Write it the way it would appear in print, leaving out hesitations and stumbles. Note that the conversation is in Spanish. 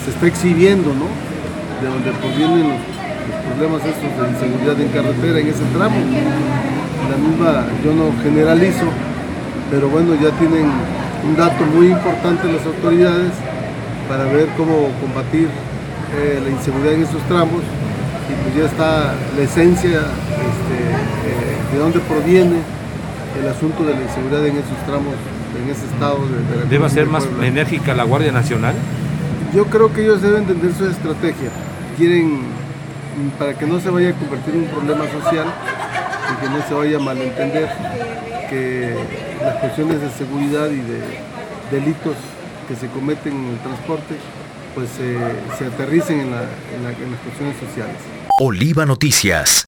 se está exhibiendo, ¿no? De donde provienen los problemas estos de inseguridad en carretera en ese tramo. La misma, yo no generalizo, pero bueno, ya tienen un dato muy importante las autoridades para ver cómo combatir la inseguridad en esos tramos, y pues ya está la esencia de dónde proviene el asunto de la inseguridad en esos tramos, en ese estado de la ¿Debe ser más enérgica la Guardia Nacional? Yo creo que ellos deben entender su estrategia. Quieren, para que no se vaya a convertir en un problema social y que no se vaya a malentender, que las cuestiones de seguridad y de delitos que se cometen en el transporte pues se aterricen en las cuestiones sociales. Oliva Noticias.